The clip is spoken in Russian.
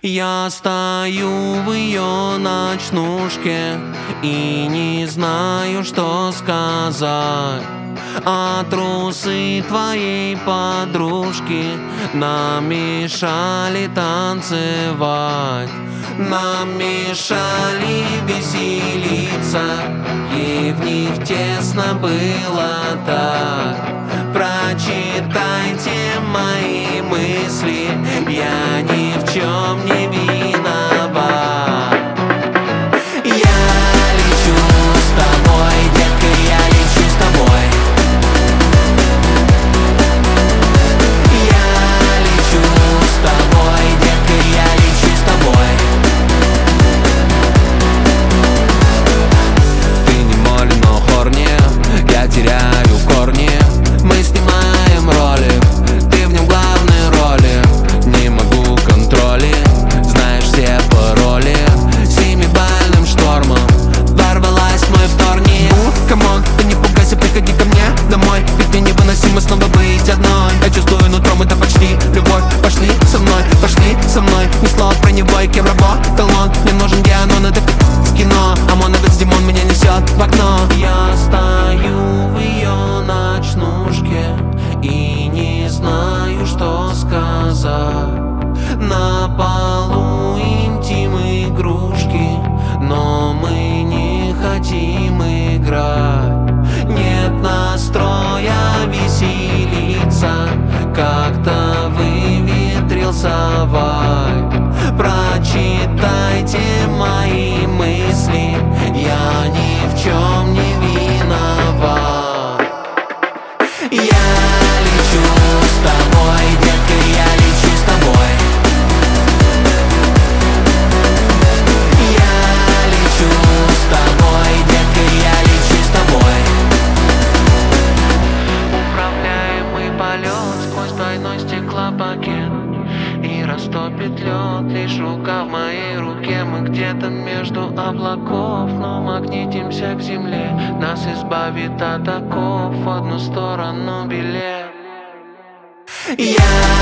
Я стою в ее ночнушке и не знаю, что сказать. А трусы твоей подружки нам мешали танцевать, нам мешали веселиться, и в них тесно было так. Прочитайте мои мысли, я ни в чем не виноват. Я лечу с тобой, детка, я лечу с тобой. Я лечу с тобой, детка, я лечу с тобой. Ты не моли, но хорни, я теряю корни. Мы снимаем ролик, ты в нем главной роли. Не могу контроли, знаешь все пароли. Семибальным штормом ворвалась в мой вторник. Камон, ты не пугайся, приходи ко мне домой, ведь мне невыносимо снова быть одной. Я чувствую нутром, это почти любовь. Пошли со мной, ни слова про него и кем работал он. Мне нужен Геонон, это в кино. ОМОНовец Димон меня несет в окно. Я стою в ее ночнушке и не знаю, что сказать. На полу интим игрушки, но мы не хотим играть. Нет настроя веселиться, как-то выветрился вайб. Прочитайте мои мысли, я ни в чем не виноват. Я лечу с тобой, детка, я лечу с тобой. Я лечу с тобой, детка, я лечу с тобой. Управляемый полет сквозь двойной стеклопакет, и растопит лед лишь рука в моей руке. Мы где-то между облаков, но магнитимся к земле. Нас избавит от оков в одну сторону билет. Я